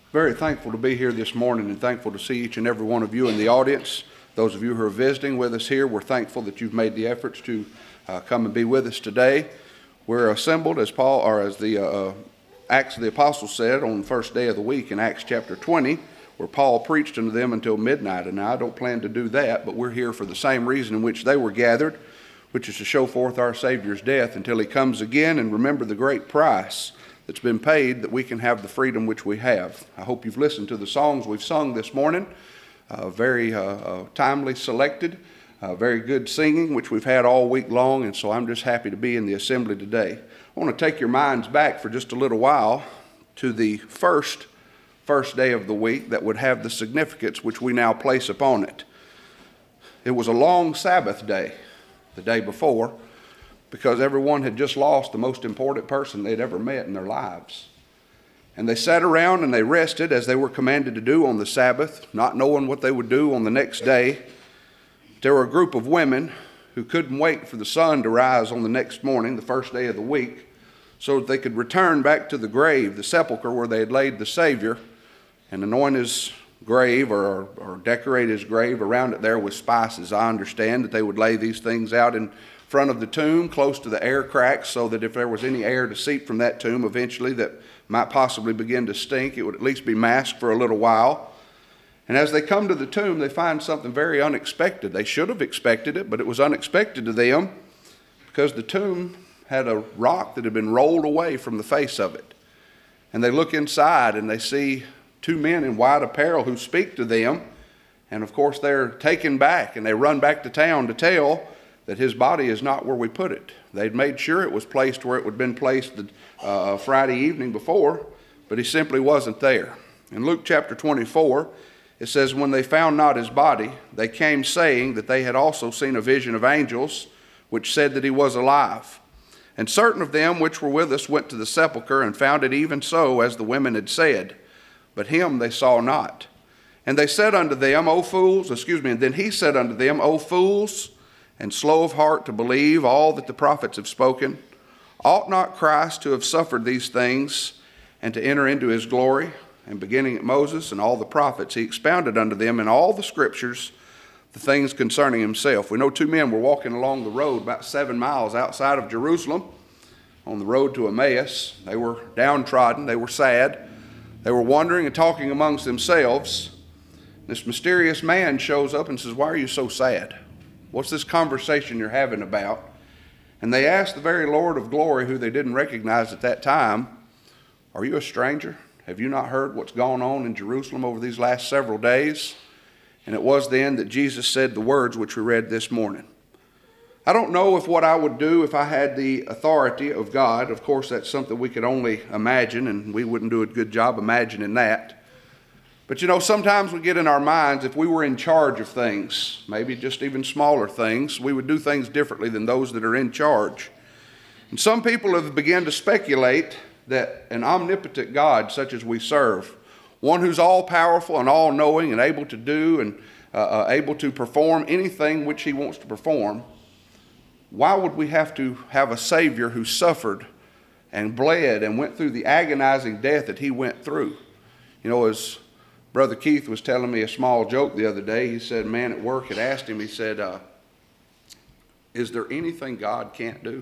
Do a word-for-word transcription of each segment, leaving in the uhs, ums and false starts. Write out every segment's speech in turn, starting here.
Very thankful to be here this morning and thankful to see each and every one of you in the audience. Those of you who are visiting with us here, we're thankful that you've made the efforts to uh, come and be with us today. We're assembled as Paul, or as the uh, Acts of the Apostles said on the first day of the week in Acts chapter twenty, where Paul preached unto them until midnight. And now I don't plan to do that, but we're here for the same reason in which they were gathered, which is to show forth our Savior's death until he comes again and remember the great price that's been paid that we can have the freedom which we have. I hope you've listened to the songs we've sung this morning. Uh, very uh, uh, timely selected, uh, very good singing, which we've had all week long, and so I'm just happy to be in the assembly today. I want to take your minds back for just a little while to the first, first day of the week that would have the significance which we now place upon it. It was a long Sabbath day, the day before, because everyone had just lost the most important person they'd ever met in their lives. And they sat around and they rested as they were commanded to do on the Sabbath, not knowing what they would do on the next day. There were a group of women who couldn't wait for the sun to rise on the next morning, the first day of the week, so that they could return back to the grave, the sepulcher where they had laid the Savior, and anoint his grave or, or decorate his grave around it there with spices. I understand that they would lay these things out in front of the tomb, close to the air cracks, so that if there was any air to seep from that tomb eventually that might possibly begin to stink, it would at least be masked for a little while. And as they come to the tomb, they find something very unexpected. They should have expected it, but it was unexpected to them because the tomb had a rock that had been rolled away from the face of it. And they look inside and they see two men in white apparel who speak to them. And of course they're taken back and they run back to town to tell that his body is not where we put it. They'd made sure it was placed where it would have been placed the uh, Friday evening before, but he simply wasn't there. In Luke chapter twenty-four, it says, when they found not his body, they came saying that they had also seen a vision of angels, which said that he was alive. And certain of them which were with us went to the sepulchre and found it even so as the women had said, but him they saw not. And they said unto them, O fools, excuse me, and then he said unto them, O fools, and slow of heart to believe all that the prophets have spoken. Ought not Christ to have suffered these things and to enter into his glory? And beginning at Moses and all the prophets, he expounded unto them in all the scriptures the things concerning himself. We know two men were walking along the road about seven miles outside of Jerusalem on the road to Emmaus. They were downtrodden. They were sad. They were wondering and talking amongst themselves. This mysterious man shows up and says, why are you so sad? What's this conversation you're having about? And they asked the very Lord of glory, who they didn't recognize at that time, are you a stranger? Have you not heard what's gone on in Jerusalem over these last several days? And it was then that Jesus said the words which we read this morning. I don't know if what I would do if I had the authority of God. Of course, that's something we could only imagine, and we wouldn't do a good job imagining that. But you know, sometimes we get in our minds, if we were in charge of things, maybe just even smaller things, we would do things differently than those that are in charge. And some people have begun to speculate that an omnipotent God such as we serve, one who's all-powerful and all-knowing and able to do and uh, uh, able to perform anything which he wants to perform, why would we have to have a Savior who suffered and bled and went through the agonizing death that he went through? You know, as Brother Keith was telling me a small joke the other day. He said, a man at work had asked him, he said, uh, is there anything God can't do?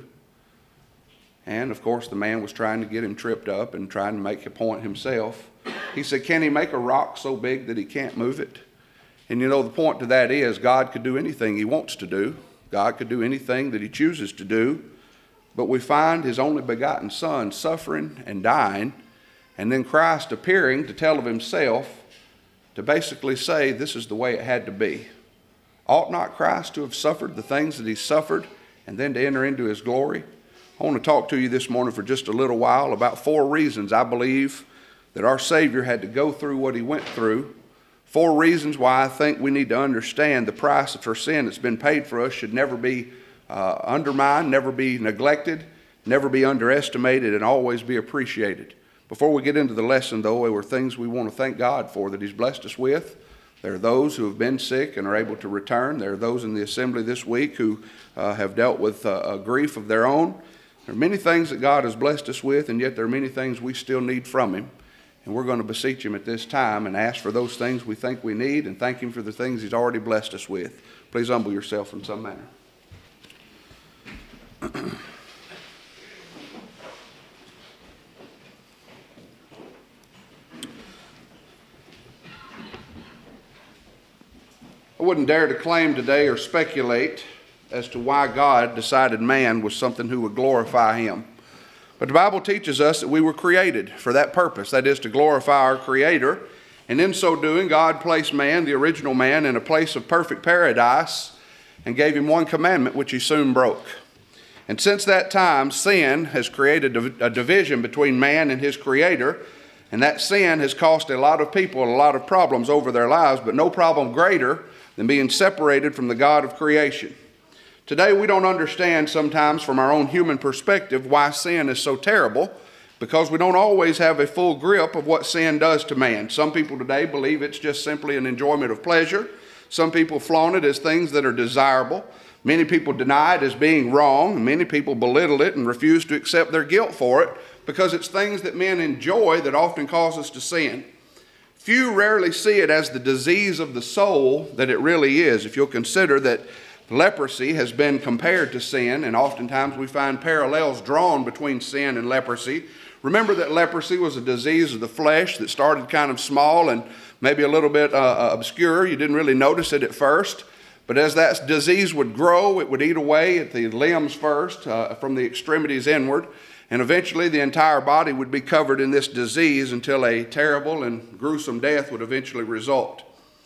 And of course the man was trying to get him tripped up and trying to make a point himself. He said, can he make a rock so big that he can't move it? And you know, the point to that is God could do anything he wants to do. God could do anything that he chooses to do. But we find his only begotten Son suffering and dying, and then Christ appearing to tell of himself, to basically say this is the way it had to be. Ought not Christ to have suffered the things that he suffered and then to enter into his glory? I want to talk to you this morning for just a little while about four reasons I believe that our Savior had to go through what he went through. Four reasons why I think we need to understand the price for sin that's been paid for us should never be uh, undermined, never be neglected, never be underestimated, and always be appreciated. Before we get into the lesson, though, there were things we want to thank God for that he's blessed us with. There are those who have been sick and are able to return. There are those in the assembly this week who uh, have dealt with uh, a grief of their own. There are many things that God has blessed us with, and yet there are many things we still need from him. And we're going to beseech him at this time and ask for those things we think we need and thank him for the things he's already blessed us with. Please humble yourself in some manner. I wouldn't dare to claim today or speculate as to why God decided man was something who would glorify him. But the Bible teaches us that we were created for that purpose, that is to glorify our Creator. And in so doing, God placed man, the original man, in a place of perfect paradise and gave him one commandment which he soon broke. And since that time, sin has created a division between man and his Creator. And that sin has cost a lot of people a lot of problems over their lives, but no problem greater than being separated from the God of creation. Today we don't understand sometimes from our own human perspective why sin is so terrible, because we don't always have a full grip of what sin does to man. Some people today believe it's just simply an enjoyment of pleasure. Some people flaunt it as things that are desirable. Many people deny it as being wrong. Many people belittle it and refuse to accept their guilt for it because it's things that men enjoy that often cause us to sin. Few rarely see it as the disease of the soul that it really is. If you'll consider that leprosy has been compared to sin, and oftentimes we find parallels drawn between sin and leprosy. Remember that leprosy was a disease of the flesh that started kind of small and maybe a little bit uh, obscure. You didn't really notice it at first. But as that disease would grow, it would eat away at the limbs first, uh, from the extremities inward. And eventually the entire body would be covered in this disease until a terrible and gruesome death would eventually result.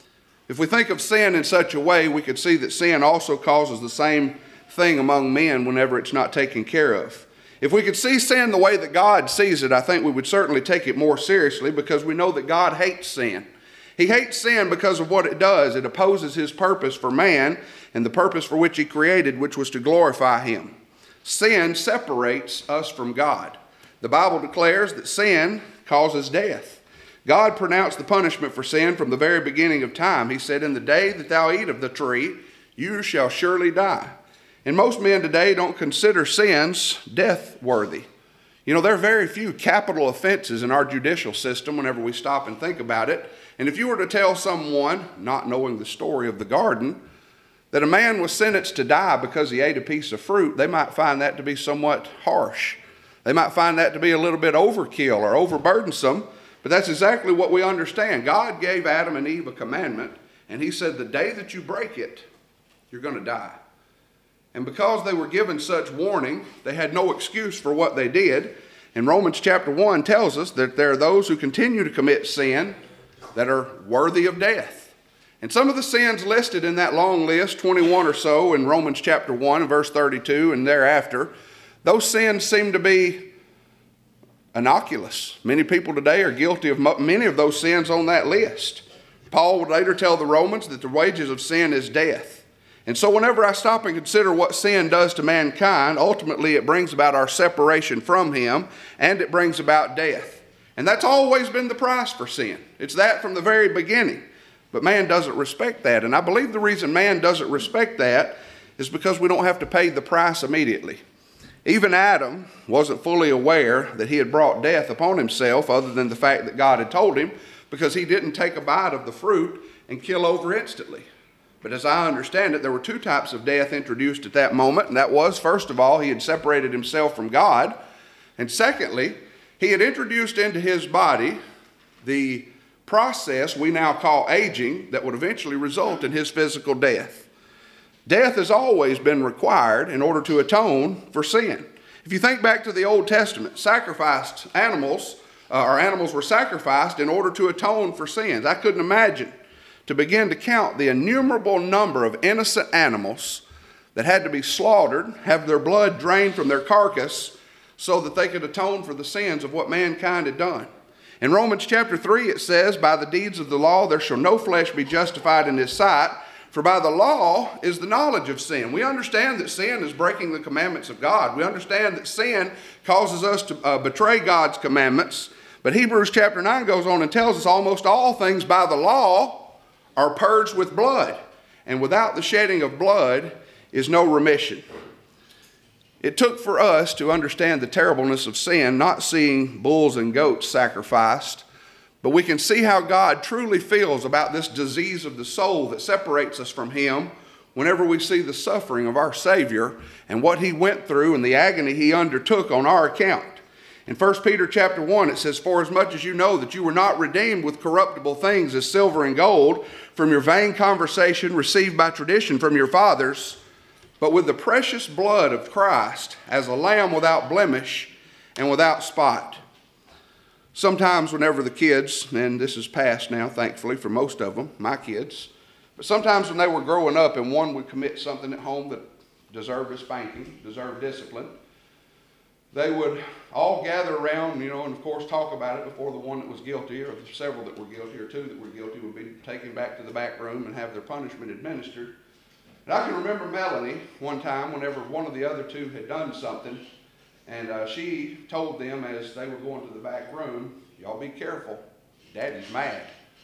If we think of sin in such a way, we could see that sin also causes the same thing among men whenever it's not taken care of. If we could see sin the way that God sees it, I think we would certainly take it more seriously, because we know that God hates sin. He hates sin because of what it does. It opposes his purpose for man and the purpose for which he created, which was to glorify him. Sin separates us from God. The Bible declares that sin causes death. God pronounced the punishment for sin from the very beginning of time. He said, "In the day that thou eat of the tree, you shall surely die." And most men today don't consider sins death-worthy. You know, there are very few capital offenses in our judicial system whenever we stop and think about it. And if you were to tell someone, not knowing the story of the garden, that a man was sentenced to die because he ate a piece of fruit, they might find that to be somewhat harsh. They might find that to be a little bit overkill or overburdensome. But that's exactly what we understand. God gave Adam and Eve a commandment, and he said the day that you break it, you're going to die. And because they were given such warning, they had no excuse for what they did. And Romans chapter one tells us that there are those who continue to commit sin that are worthy of death. And some of the sins listed in that long list, twenty-one or so in Romans chapter one, verse thirty-two and thereafter, those sins seem to be innocuous. Many people today are guilty of many of those sins on that list. Paul would later tell the Romans that the wages of sin is death. And so whenever I stop and consider what sin does to mankind, ultimately it brings about our separation from him, and it brings about death. And that's always been the price for sin. It's that from the very beginning. But man doesn't respect that. And I believe the reason man doesn't respect that is because we don't have to pay the price immediately. Even Adam wasn't fully aware that he had brought death upon himself, other than the fact that God had told him, because he didn't take a bite of the fruit and kill over instantly. But as I understand it, there were two types of death introduced at that moment, and that was, first of all, he had separated himself from God, and secondly, he had introduced into his body the process we now call aging that would eventually result in his physical death. Death has always been required in order to atone for sin. If you think back to the Old Testament, sacrificed animals, uh, or animals were sacrificed in order to atone for sins. I couldn't imagine to begin to count the innumerable number of innocent animals that had to be slaughtered, have their blood drained from their carcass, so that they could atone for the sins of what mankind had done. In Romans chapter three it says, "By the deeds of the law there shall no flesh be justified in his sight, for by the law is the knowledge of sin." We understand that sin is breaking the commandments of God. We understand that sin causes us to uh, betray God's commandments. But Hebrews chapter nine goes on and tells us almost all things by the law are purged with blood. And without the shedding of blood is no remission. It took for us to understand the terribleness of sin, not seeing bulls and goats sacrificed, But we can see how God truly feels about this disease of the soul that separates us from him whenever we see the suffering of our Savior and what he went through and the agony he undertook on our account. In First Peter chapter one, it says, "For as much as you know that you were not redeemed with corruptible things as silver and gold from your vain conversation received by tradition from your fathers, but with the precious blood of Christ as a lamb without blemish and without spot." Sometimes whenever the kids, and this is past now, thankfully, for most of them, my kids, but sometimes when they were growing up and one would commit something at home that deserved a spanking, deserved discipline, they would all gather around, you know, and of course talk about it before the one that was guilty, or the several that were guilty, or two that were guilty, would be taken back to the back room and have their punishment administered. And I can remember Melanie one time whenever one of the other two had done something, and uh, she told them as they were going to the back room, "Y'all be careful, Daddy's mad.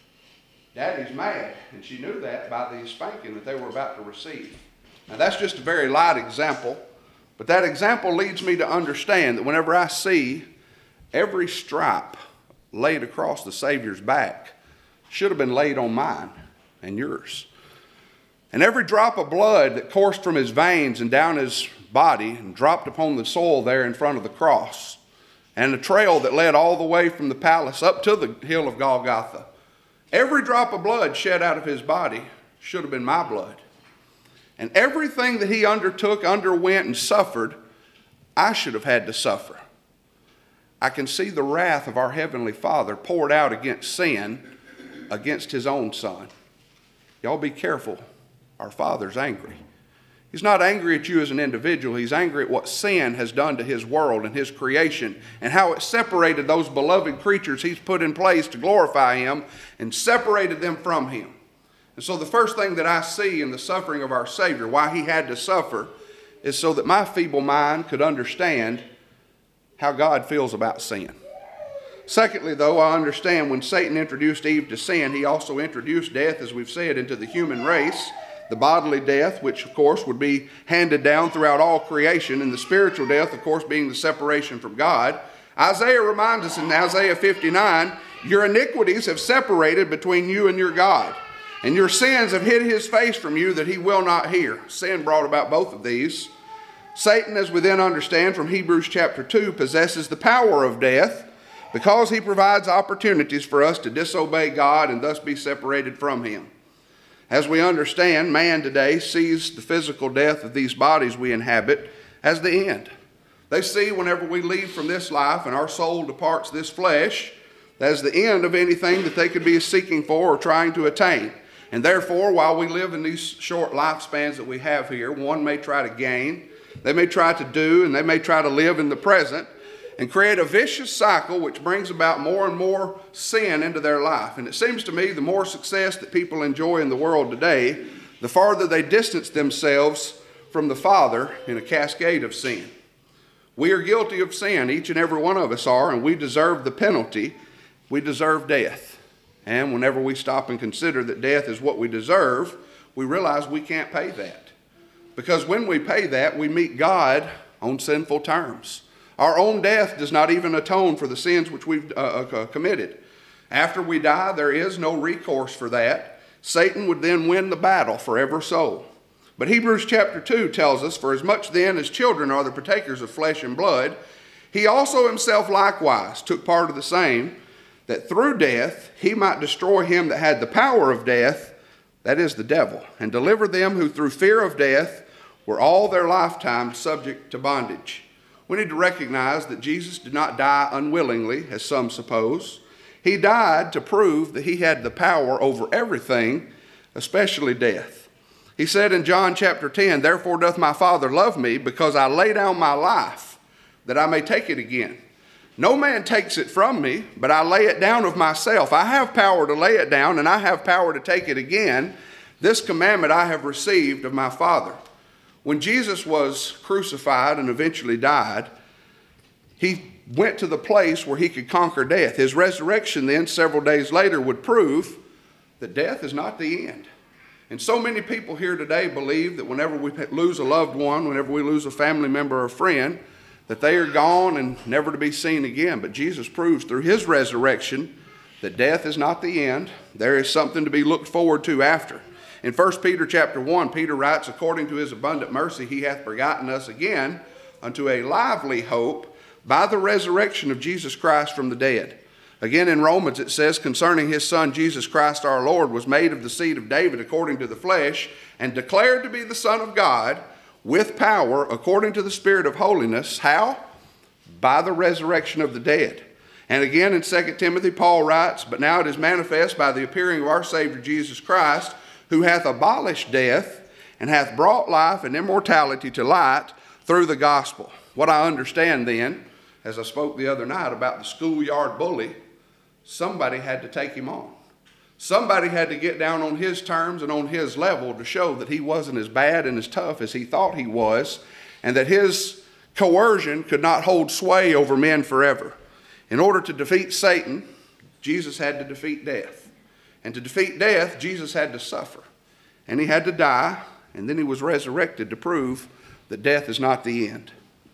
Daddy's mad." And she knew that by the spanking that they were about to receive. Now that's just a very light example, but that example leads me to understand that whenever I see every stripe laid across the Savior's back should have been laid on mine and yours. And every drop of blood that coursed from his veins and down his body and dropped upon the soil there in front of the cross, and the trail that led all the way from the palace up to the hill of Golgotha, every drop of blood shed out of his body should have been my blood. And everything that he undertook, underwent, and suffered, I should have had to suffer. I can see the wrath of our Heavenly Father poured out against sin, against his own Son. Y'all be careful. Our Father's angry. He's not angry at you as an individual. He's angry at what sin has done to his world and his creation, and how it separated those beloved creatures he's put in place to glorify him and separated them from him. And so the first thing that I see in the suffering of our Savior, why he had to suffer, is so that my feeble mind could understand how God feels about sin. Secondly, though, I understand when Satan introduced Eve to sin, he also introduced death, as we've said, into the human race. The bodily death, which of course would be handed down throughout all creation, and the spiritual death, of course, being the separation from God. Isaiah reminds us in Isaiah fifty-nine, "Your iniquities have separated between you and your God, and your sins have hid his face from you that he will not hear." Sin brought about both of these. Satan, as we then understand from Hebrews chapter two, possesses the power of death because he provides opportunities for us to disobey God and thus be separated from him. As we understand, man today sees the physical death of these bodies we inhabit as the end. They see whenever we leave from this life and our soul departs this flesh as the end of anything that they could be seeking for or trying to attain. And therefore, while we live in these short lifespans that we have here, one may try to gain, they may try to do, and they may try to live in the present and create a vicious cycle which brings about more and more sin into their life. And it seems to me the more success that people enjoy in the world today, the farther they distance themselves from the Father in a cascade of sin. We are guilty of sin, each and every one of us are, and we deserve the penalty. We deserve death. And whenever we stop and consider that death is what we deserve, we realize we can't pay that. Because when we pay that, we meet God on sinful terms. Our own death does not even atone for the sins which we've uh, uh, committed. After we die, there is no recourse for that. Satan would then win the battle for every soul. But Hebrews chapter two tells us, "For as much then as children are the partakers of flesh and blood, he also himself likewise took part of the same, that through death he might destroy him that had the power of death, that is the devil, and deliver them who through fear of death were all their lifetime subject to bondage." We need to recognize that Jesus did not die unwillingly, as some suppose. He died to prove that he had the power over everything, especially death. He said in John chapter ten, "Therefore doth my Father love me, because I lay down my life, that I may take it again. No man takes it from me, but I lay it down of myself." I have power to lay it down, and I have power to take it again. This commandment I have received of my Father. When Jesus was crucified and eventually died, he went to the place where he could conquer death. His resurrection then, several days later, would prove that death is not the end. And so many people here today believe that whenever we lose a loved one, whenever we lose a family member or a friend, that they are gone and never to be seen again. But Jesus proves through his resurrection that death is not the end. There is something to be looked forward to after. In First Peter chapter one, Peter writes, according to his abundant mercy, he hath begotten us again unto a lively hope by the resurrection of Jesus Christ from the dead. Again in Romans it says, concerning his Son Jesus Christ our Lord, was made of the seed of David according to the flesh, and declared to be the Son of God with power according to the Spirit of holiness. How? By the resurrection of the dead. And again in Second Timothy, Paul writes, but now it is manifest by the appearing of our Savior Jesus Christ, who hath abolished death, and hath brought life and immortality to light through the gospel. What I understand then, as I spoke the other night about the schoolyard bully, somebody had to take him on. Somebody had to get down on his terms and on his level to show that he wasn't as bad and as tough as he thought he was, and that his coercion could not hold sway over men forever. In order to defeat Satan, Jesus had to defeat death. And to defeat death, Jesus had to suffer. And he had to die, and then he was resurrected to prove that death is not the end.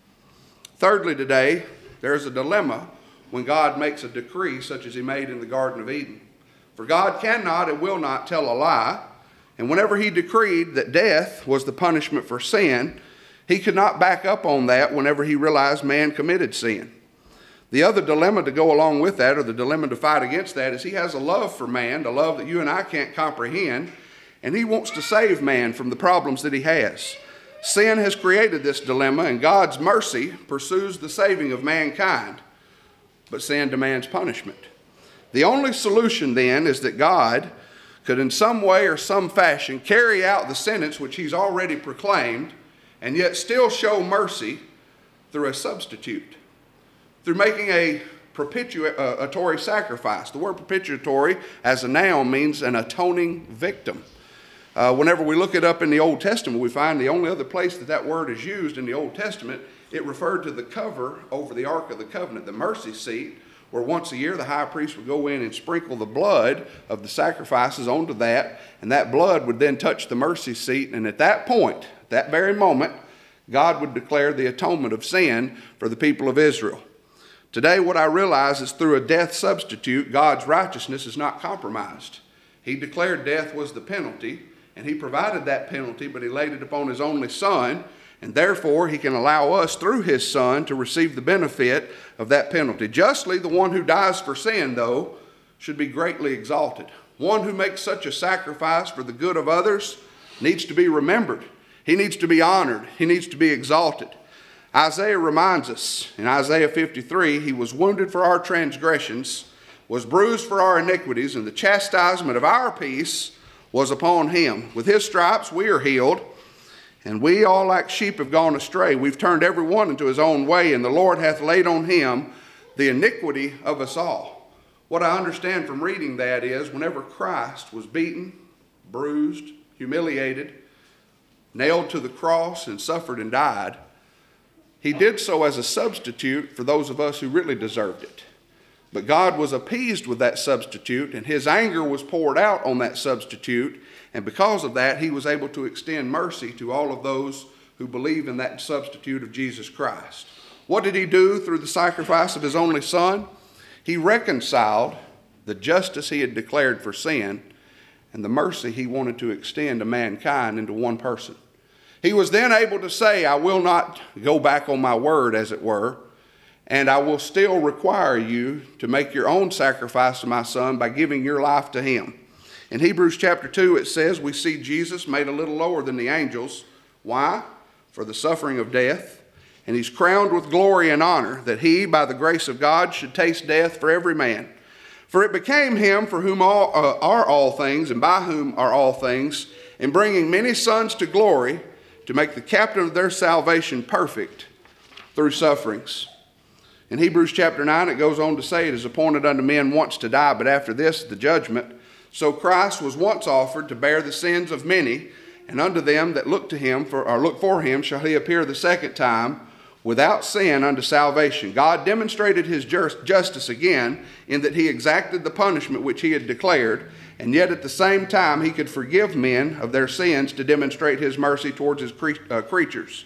Thirdly today, there is a dilemma when God makes a decree such as he made in the Garden of Eden. For God cannot and will not tell a lie, and whenever he decreed that death was the punishment for sin, he could not back up on that whenever he realized man committed sin. The other dilemma to go along with that, or the dilemma to fight against that, is he has a love for man, a love that you and I can't comprehend, and he wants to save man from the problems that he has. Sin has created this dilemma, and God's mercy pursues the saving of mankind, but sin demands punishment. The only solution then is that God could in some way or some fashion carry out the sentence which he's already proclaimed, and yet still show mercy through a substitute, through making a propitiatory sacrifice. The word propitiatory as a noun means an atoning victim. Uh, whenever we look it up in the Old Testament, we find the only other place that that word is used in the Old Testament, it referred to the cover over the Ark of the Covenant, the mercy seat, where once a year the high priest would go in and sprinkle the blood of the sacrifices onto that, and that blood would then touch the mercy seat, and at that point, that very moment, God would declare the atonement of sin for the people of Israel. Today, what I realize is through a death substitute, God's righteousness is not compromised. He declared death was the penalty, and he provided that penalty, but he laid it upon his only Son, and therefore he can allow us through his Son to receive the benefit of that penalty. Justly, the one who dies for sin, though, should be greatly exalted. One who makes such a sacrifice for the good of others needs to be remembered. He needs to be honored. He needs to be exalted. Isaiah reminds us in Isaiah fifty-three, he was wounded for our transgressions, was bruised for our iniquities, and the chastisement of our peace was upon him. With his stripes we are healed, and we all like sheep have gone astray. We've turned every one into his own way, and the Lord hath laid on him the iniquity of us all. What I understand from reading that is whenever Christ was beaten, bruised, humiliated, nailed to the cross, and suffered and died, he did so as a substitute for those of us who really deserved it. But God was appeased with that substitute, and his anger was poured out on that substitute, and because of that, he was able to extend mercy to all of those who believe in that substitute of Jesus Christ. What did he do through the sacrifice of his only Son? He reconciled the justice he had declared for sin and the mercy he wanted to extend to mankind into one person. He was then able to say, I will not go back on my word, as it were, and I will still require you to make your own sacrifice to my Son by giving your life to him. In Hebrews chapter two, it says, we see Jesus made a little lower than the angels. Why? For the suffering of death. And he's crowned with glory and honor, that he, by the grace of God, should taste death for every man. For it became him for whom all, uh, are all things, and by whom are all things, in bringing many sons to glory, to make the captain of their salvation perfect through sufferings. In Hebrews chapter nine, it goes on to say, it is appointed unto men once to die, but after this the judgment. So Christ was once offered to bear the sins of many, and unto them that look to him for, or look for him shall he appear the second time without sin unto salvation. God demonstrated his justice again in that he exacted the punishment which he had declared, and yet at the same time he could forgive men of their sins to demonstrate his mercy towards his cre- uh, creatures.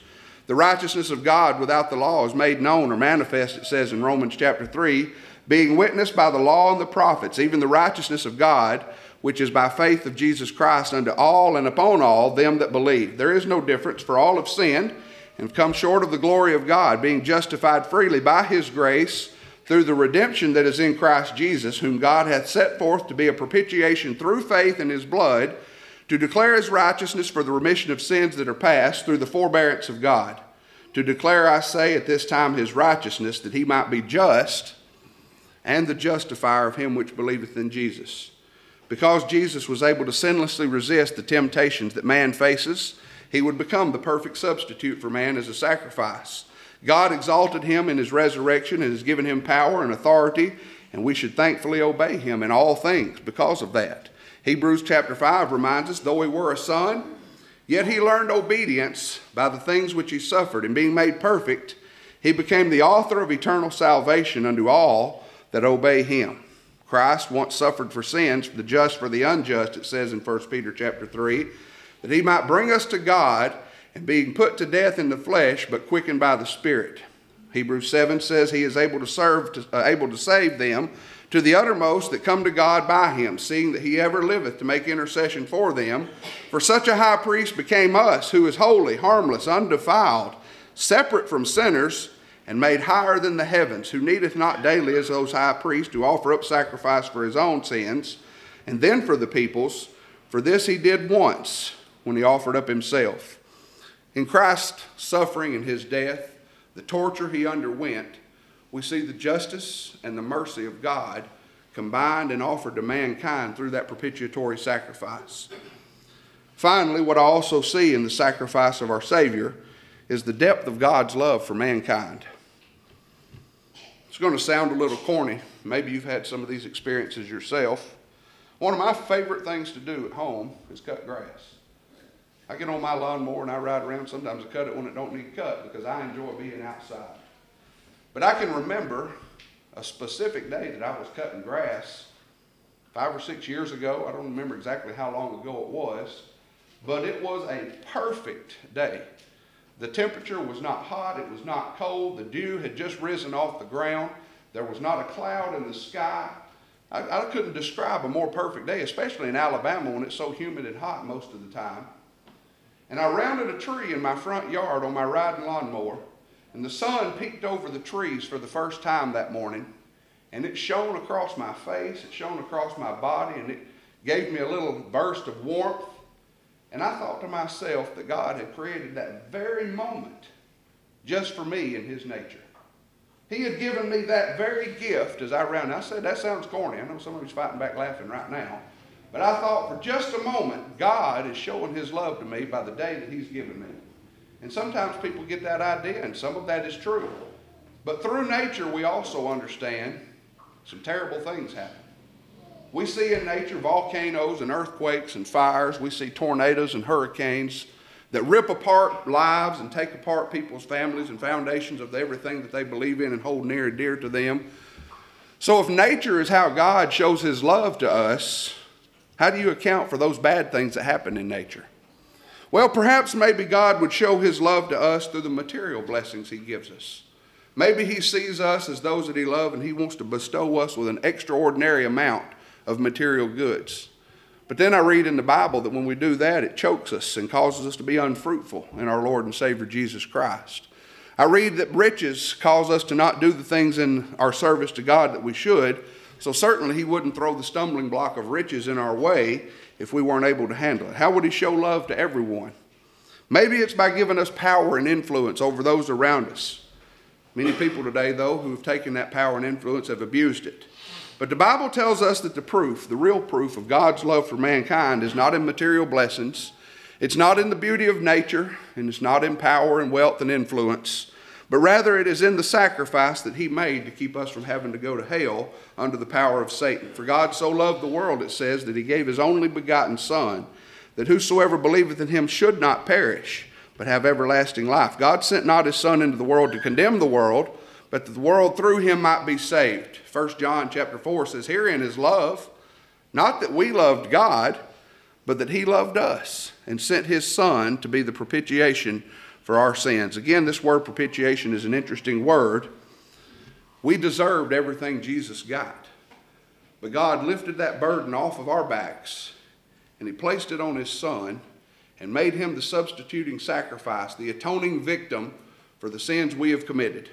The righteousness of God without the law is made known or manifest, it says in Romans chapter three, being witnessed by the law and the prophets, even the righteousness of God, which is by faith of Jesus Christ unto all and upon all them that believe. There is no difference, for all have sinned and have come short of the glory of God, being justified freely by his grace through the redemption that is in Christ Jesus, whom God hath set forth to be a propitiation through faith in his blood, to declare his righteousness for the remission of sins that are past through the forbearance of God. To declare, I say, at this time his righteousness, that he might be just and the justifier of him which believeth in Jesus. Because Jesus was able to sinlessly resist the temptations that man faces, he would become the perfect substitute for man as a sacrifice. God exalted him in his resurrection and has given him power and authority, and we should thankfully obey him in all things because of that. Hebrews chapter five reminds us, though he were a son, yet he learned obedience by the things which he suffered, and being made perfect, he became the author of eternal salvation unto all that obey him. Christ once suffered for sins, the just for the unjust, it says in First Peter chapter three, that he might bring us to God, and being put to death in the flesh, but quickened by the Spirit. Hebrews seven says he is able to serve, to, uh, able to save them to the uttermost that come to God by him, seeing that he ever liveth to make intercession for them. For such a high priest became us, who is holy, harmless, undefiled, separate from sinners, and made higher than the heavens, who needeth not daily as those high priests to offer up sacrifice for his own sins, and then for the people's. For this he did once, when he offered up himself. In Christ's suffering and his death, the torture he underwent, we see the justice and the mercy of God combined and offered to mankind through that propitiatory sacrifice. Finally, what I also see in the sacrifice of our Savior is the depth of God's love for mankind. It's going to sound a little corny. Maybe you've had some of these experiences yourself. One of my favorite things to do at home is cut grass. I get on my lawnmower and I ride around. Sometimes I cut it when it don't need cut because I enjoy being outside. But I can remember a specific day that I was cutting grass five or six years ago. I don't remember exactly how long ago it was, but it was a perfect day. The temperature was not hot, it was not cold, the dew had just risen off the ground, there was not a cloud in the sky. I, I couldn't describe a more perfect day, especially in Alabama when it's so humid and hot most of the time. And I rounded a tree in my front yard on my riding lawnmower, and the sun peeked over the trees for the first time that morning, and it shone across my face, it shone across my body, and it gave me a little burst of warmth. And I thought to myself that God had created that very moment just for me in his nature. He had given me that very gift as I ran. I said, that sounds corny. I know somebody's fighting back laughing right now. But I thought for just a moment, God is showing his love to me by the day that he's given me. And sometimes people get that idea, and some of that is true. But through nature, we also understand some terrible things happen. We see in nature volcanoes and earthquakes and fires. We see tornadoes and hurricanes that rip apart lives and take apart people's families and foundations of everything that they believe in and hold near and dear to them. So if nature is how God shows his love to us, how do you account for those bad things that happen in nature? Well, perhaps maybe God would show his love to us through the material blessings he gives us. Maybe he sees us as those that he loves, and he wants to bestow us with an extraordinary amount of material goods. But then I read in the Bible that when we do that, it chokes us and causes us to be unfruitful in our Lord and Savior Jesus Christ. I read that riches cause us to not do the things in our service to God that we should, so certainly he wouldn't throw the stumbling block of riches in our way if we weren't able to handle it. How would he show love to everyone? Maybe it's by giving us power and influence over those around us. Many people today, though, who have taken that power and influence have abused it. But the Bible tells us that the proof, the real proof of God's love for mankind is not in material blessings. It's not in the beauty of nature, and it's not in power and wealth and influence, but rather it is in the sacrifice that he made to keep us from having to go to hell under the power of Satan. For God so loved the world, it says, that he gave his only begotten Son, that whosoever believeth in him should not perish, but have everlasting life. God sent not his Son into the world to condemn the world, but that the world through him might be saved. First John chapter four says, herein is love, not that we loved God, but that he loved us and sent his Son to be the propitiation for our sins. Again, this word propitiation is an interesting word. We deserved everything Jesus got. But God lifted that burden off of our backs, and he placed it on his Son and made him the substituting sacrifice, the atoning victim for the sins we have committed.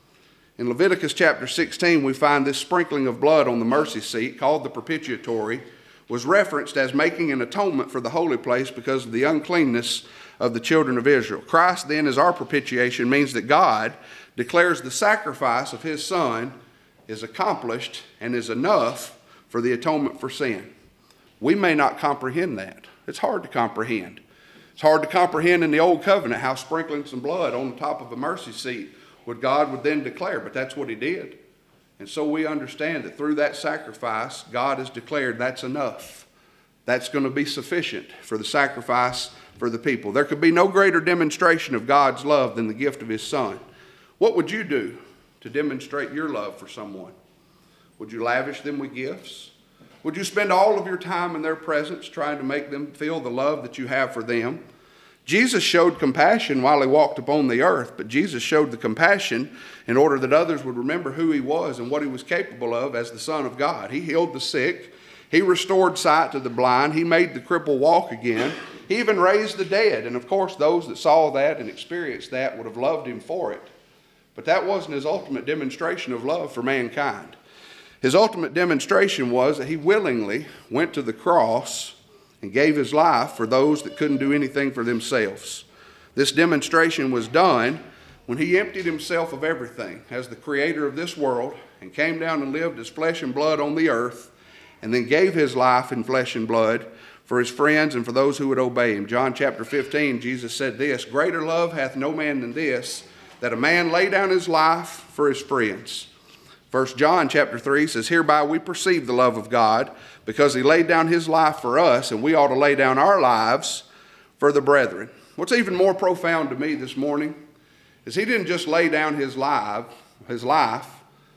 In Leviticus chapter sixteen, we find this sprinkling of blood on the mercy seat, called the propitiatory, was referenced as making an atonement for the holy place because of the uncleanness of the children of Israel. Christ then, as our propitiation, means that God declares the sacrifice of his Son is accomplished and is enough for the atonement for sin. We may not comprehend that. It's hard to comprehend. It's hard to comprehend in the Old Covenant how sprinkling some blood on the top of a mercy seat what God would then declare, but that's what he did. And so we understand that through that sacrifice, God has declared that's enough. That's going to be sufficient for the sacrifice for the people. There could be no greater demonstration of God's love than the gift of his Son. What would you do to demonstrate your love for someone? Would you lavish them with gifts? Would you spend all of your time in their presence trying to make them feel the love that you have for them? Jesus showed compassion while he walked upon the earth, but Jesus showed the compassion in order that others would remember who he was and what he was capable of as the Son of God. He healed the sick. He restored sight to the blind. He made the cripple walk again. He even raised the dead. And of course, those that saw that and experienced that would have loved him for it. But that wasn't his ultimate demonstration of love for mankind. His ultimate demonstration was that he willingly went to the cross and gave his life for those that couldn't do anything for themselves. This demonstration was done when he emptied himself of everything as the creator of this world and came down and lived as flesh and blood on the earth, and then gave his life in flesh and blood for his friends and for those who would obey him. John chapter fifteen, Jesus said this, "Greater love hath no man than this, that a man lay down his life for his friends." First John chapter three says, "Hereby we perceive the love of God, because he laid down his life for us, and we ought to lay down our lives for the brethren." What's even more profound to me this morning is he didn't just lay down his life, his life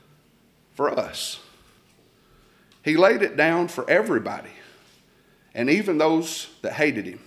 for us. He laid it down for everybody, and even those that hated him.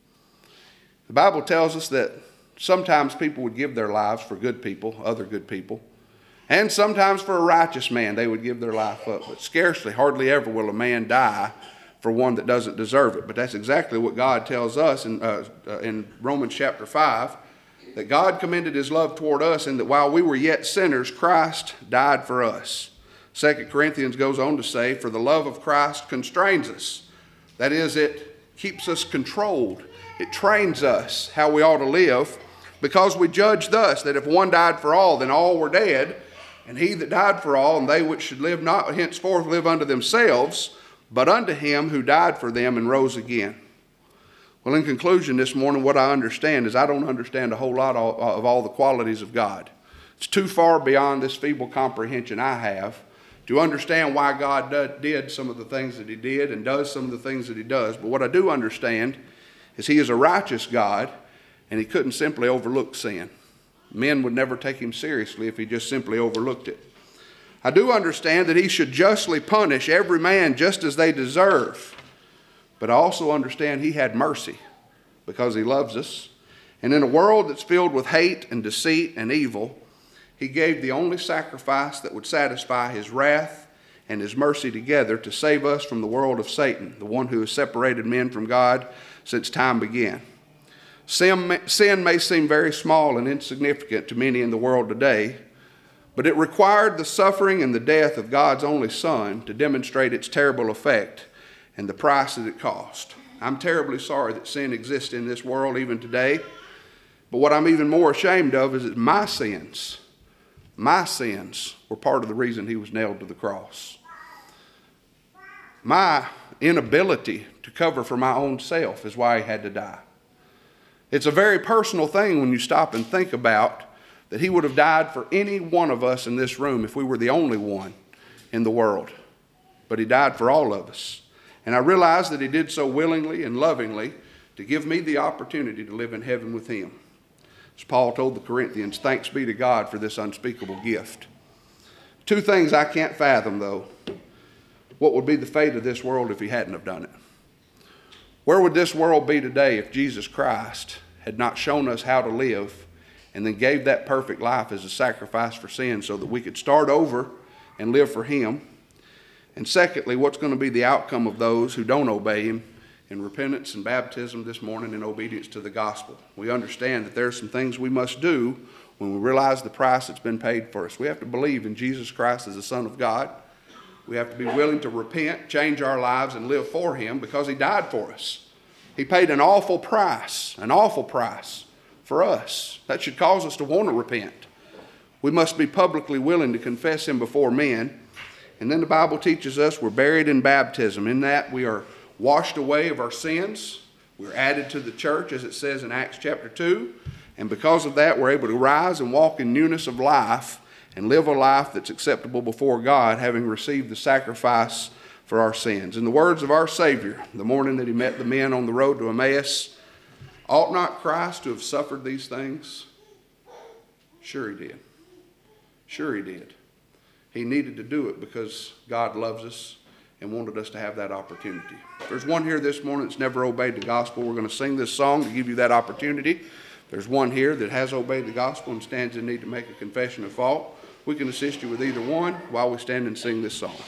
The Bible tells us that sometimes people would give their lives for good people, other good people. And sometimes for a righteous man, they would give their life up. But scarcely, hardly ever will a man die for one that doesn't deserve it. But that's exactly what God tells us in, uh, uh, in Romans chapter five, that God commended his love toward us in that while we were yet sinners, Christ died for us. Second Corinthians goes on to say, "For the love of Christ constrains us." That is, it keeps us controlled. It trains us how we ought to live, because we judge thus, that if one died for all, then all were dead. And he that died for all, and they which should live not henceforth live unto themselves, but unto him who died for them and rose again. Well, in conclusion this morning, what I understand is I don't understand a whole lot of all the qualities of God. It's too far beyond this feeble comprehension I have to understand why God did some of the things that he did and does some of the things that he does. But what I do understand is he is a righteous God, and he couldn't simply overlook sin. Men would never take him seriously if he just simply overlooked it. I do understand that he should justly punish every man just as they deserve. But I also understand he had mercy because he loves us. And in a world that's filled with hate and deceit and evil, he gave the only sacrifice that would satisfy his wrath and his mercy together to save us from the world of Satan, the one who has separated men from God since time began. Sin, sin may seem very small and insignificant to many in the world today, but it required the suffering and the death of God's only Son to demonstrate its terrible effect and the price that it cost. I'm terribly sorry that sin exists in this world even today, but what I'm even more ashamed of is that my sins, my sins were part of the reason he was nailed to the cross. My inability to cover for my own self is why he had to die. It's a very personal thing when you stop and think about that he would have died for any one of us in this room if we were the only one in the world. But he died for all of us. And I realize that he did so willingly and lovingly to give me the opportunity to live in heaven with him. As Paul told the Corinthians, "Thanks be to God for this unspeakable gift." Two things I can't fathom, though. What would be the fate of this world if he hadn't have done it? Where would this world be today if Jesus Christ had not shown us how to live, and then gave that perfect life as a sacrifice for sin so that we could start over and live for him. And secondly, what's going to be the outcome of those who don't obey him in repentance and baptism this morning in obedience to the gospel. We understand that there are some things we must do when we realize the price that's been paid for us. We have to believe in Jesus Christ as the Son of God. We have to be willing to repent, change our lives, and live for him because he died for us. He paid an awful price, an awful price for us. That should cause us to want to repent. We must be publicly willing to confess him before men. And then the Bible teaches us we're buried in baptism. In that we are washed away of our sins. We're added to the church, as it says in Acts chapter two. And because of that, we're able to rise and walk in newness of life and live a life that's acceptable before God, having received the sacrifice for our sins. In the words of our Savior, the morning that he met the men on the road to Emmaus, ought not Christ to have suffered these things? Sure he did. Sure he did. He needed to do it because God loves us and wanted us to have that opportunity. If there's one here this morning that's never obeyed the gospel, we're going to sing this song to give you that opportunity. If there's one here that has obeyed the gospel and stands in need to make a confession of fault, we can assist you with either one while we stand and sing this song.